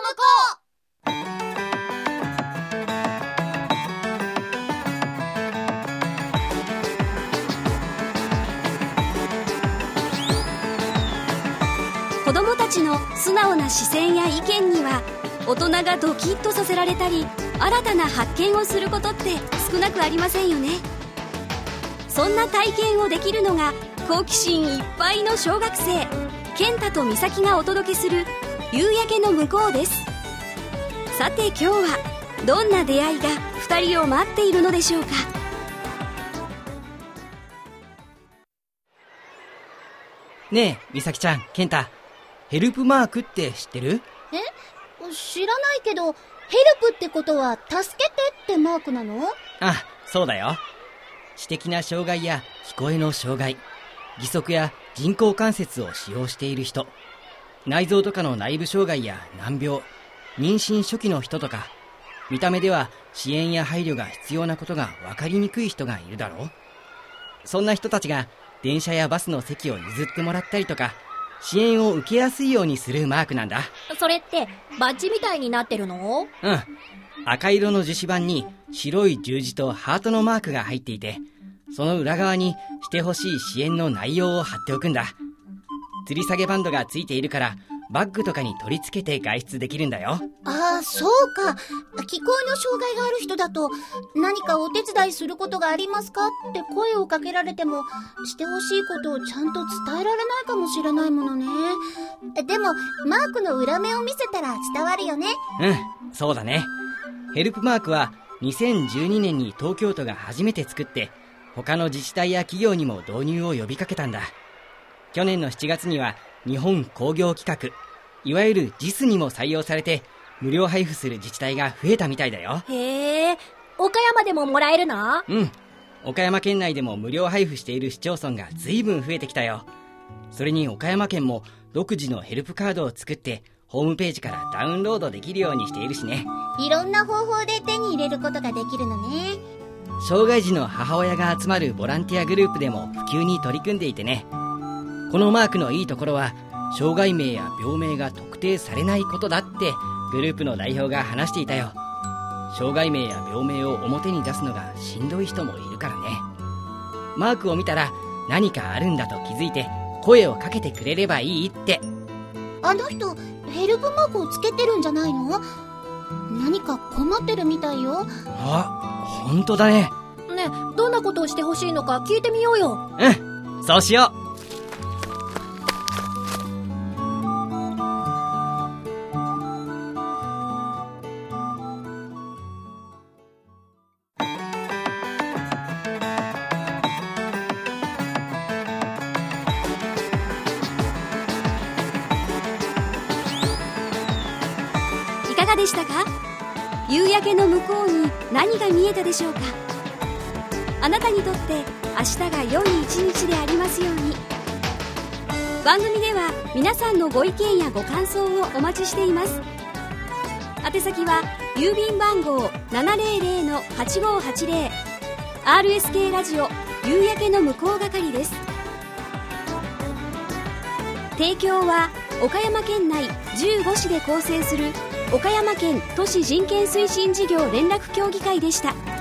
子どもたちの素直な視線や意見には大人がドキッとさせられたり新たな発見をすることって少なくありませんよね。そんな体験をできるのが好奇心いっぱいの小学生健太と美咲がお届けする夕焼けの向こうです。さて今日はどんな出会いが2人を待っているのでしょうか。 ねえ美咲ちゃん、健太、ヘルプマークって知ってる？ 知らないけど、ヘルプってことは助けてってマークなの？ あ、そうだよ。知的な障害や聞こえの障害、義足や人工関節を使用している人、内臓とかの内部障害や難病、妊娠初期の人とか、見た目では支援や配慮が必要なことが分かりにくい人がいるだろう。そんな人たちが電車やバスの席を譲ってもらったりとか、支援を受けやすいようにするマークなんだ。 それってバッジみたいになってるの？ うん。赤色の樹脂板に白い十字とハートのマークが入っていて、その裏側にしてほしい支援の内容を貼っておくんだ。吊り下げバンドがついているからバッグとかに取り付けて外出できるんだよ。 ああ、そうか。聞こえの障害がある人だと、何かお手伝いすることがありますかって声をかけられても、してほしいことをちゃんと伝えられないかもしれないものね。でもマークの裏面を見せたら伝わるよね。 うん、そうだね。ヘルプマークは2012年に東京都が初めて作って、他の自治体や企業にも導入を呼びかけたんだ。去年の7月には日本工業規格、いわゆる JIS にも採用されて無料配布する自治体が増えたみたいだよ。 へえ、岡山でももらえるの？ うん、岡山県内でも無料配布している市町村が随分増えてきたよ。それに岡山県も独自のヘルプカードを作ってホームページからダウンロードできるようにしているしね。 いろんな方法で手に入れることができるのね。 障害児の母親が集まるボランティアグループでも普及に取り組んでいてね。このマークのいいところは障害名や病名が特定されないことだってグループの代表が話していたよ。障害名や病名を表に出すのがしんどい人もいるからね。マークを見たら何かあるんだと気づいて声をかけてくれればいいって。 あの人ヘルプマークをつけてるんじゃないの？何か困ってるみたいよ。 あ、本当だね。 ねえ、どんなことをしてほしいのか聞いてみようよ。 うん、そうしよう。 いかがでしたか？夕焼けの向こうに何が見えたでしょうか？あなたにとって明日が良い一日でありますように。番組では皆さんのご意見やご感想をお待ちしています。宛先は郵便番号 700-8580 RSK ラジオ夕焼けの向こう係です。提供は岡山県内15市で構成する岡山県都市人権推進事業連絡協議会でした。